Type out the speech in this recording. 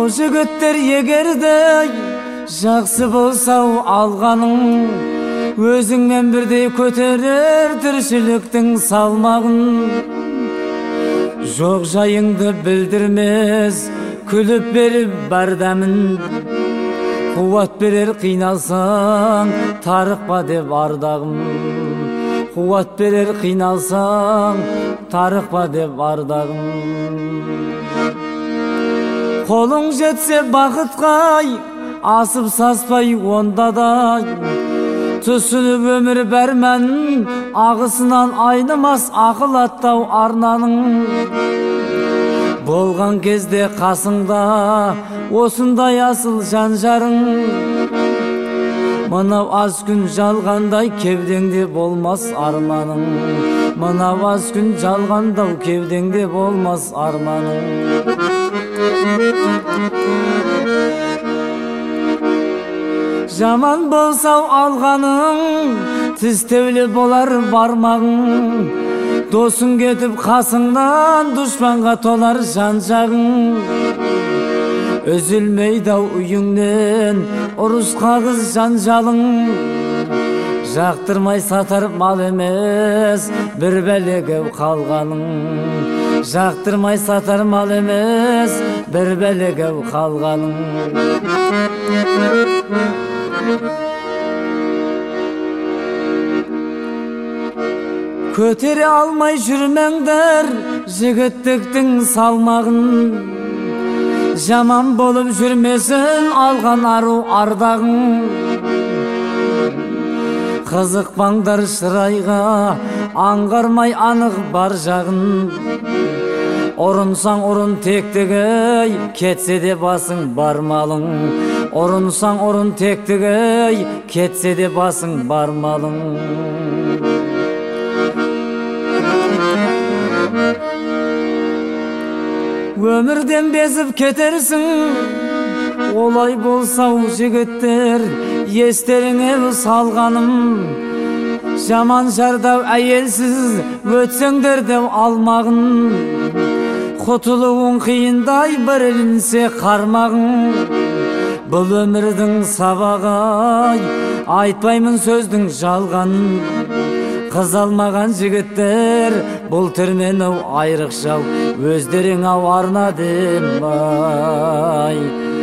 Ау жігіттер, егерде жақсы болса алғаның, өзіңмен бірдей көтерер тіршіліктің салмағын. Жоқ жайыңды білдірмес, күліп беріп бар дәмін, қуат берер қиналсаң, тарықпа деп ардағым. Қуат берер қиналсаң, тарықпа деп ардағым. Қолың жетсе бақытқа, асып саспай онда да, түсініп өмір бәрмәнін, ағысынан айнымас ақыл аттау арнаның. Болған кезде қасыңда осындай асыл жан-жарың, мынау аз күн жалғандай кеудеңде болмас арманың. Мынау аз күн жалғандау кеудеңде болмас арманың. Жаман болсау алғаның, тістеулі болар бармағың. Досың кетіп қасыңнан, дұшпанға толар жан-жағың. Үзілмейдау үйіңнен, ұрыс қағыз жанжалың. Жақтырмай сатар мал емес, бір бәлегеу қалғаның. Жақтырмай сатар мал емес, бір бәлегеу қалғаның. Көтере алмай жүрмеңдер жігіттіктің салмағын. Жаман болып жүрмесін алған ару ардағың. Қызықпаңдар шырайға, аңғармай анық бар жағын. Ұрынсаң ұрын тектігей, кетсе де басың бар малың. Ұрынсаң ұрын тектігей, кетсе де басың бар малың. Өмірден безіп кетерсің, олай болсау жігіттер, естеріңе салғаным. Жаман жардау әйелсіз өтсеңдер деп алмағын. Құтылуың қиындай бір ілінсе қармағың. Бұл өмірдің сабағы, айтпаймын сөздің жалғанын. Қыз алмаған жігіттер, бұл түрмен айрықшау, өздерің арна дем бай.